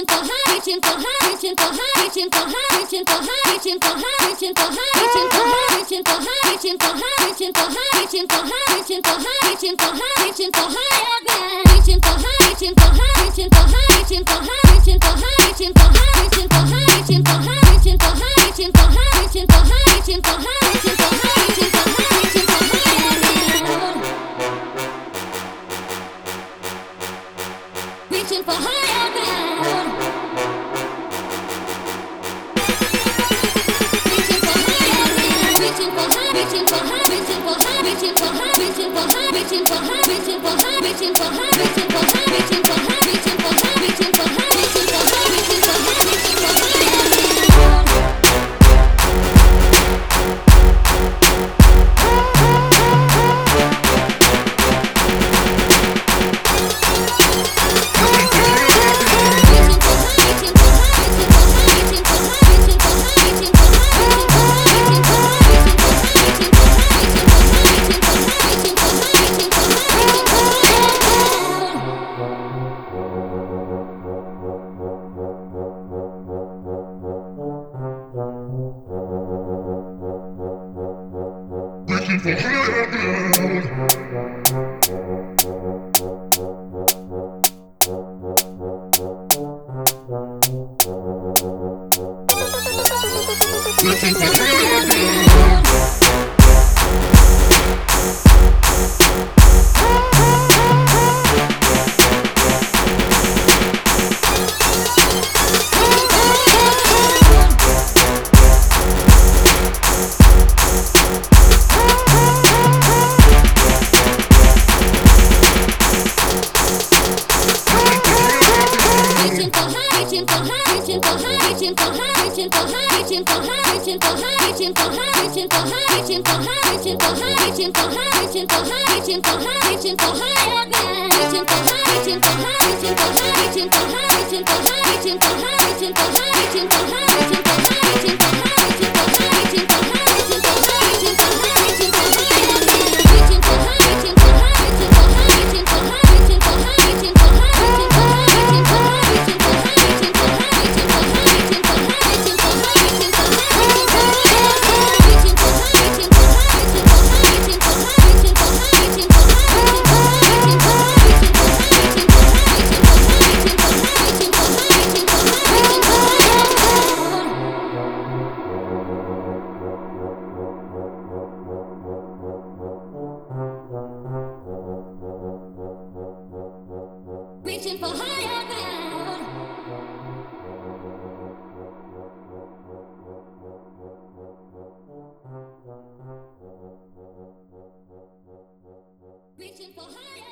reaching for high, reaching for high, reaching for high, reaching for high, reaching for high, reaching for high, reaching for high, reaching for high, reaching for high, reaching for high, reaching for high, reaching for high, reaching for high, reaching for high, reaching for high again, reaching for high, reaching for high, reaching for high, reaching for high, reaching for high, reaching for high, reaching for high, reaching for high, reaching for high, reaching for high, reaching for high, reaching for high, reaching for high, reaching for high, reaching for high again, reaching for higher ground. Reaching for high, reaching for high, reaching for high, reaching for high, reaching for high, reaching for high, reaching for high, reaching for high, reaching for high, reaching for high, reaching for high, reaching for high, reaching for high, reaching for high, reaching for high. Reaching for higher ground. Reaching for higher.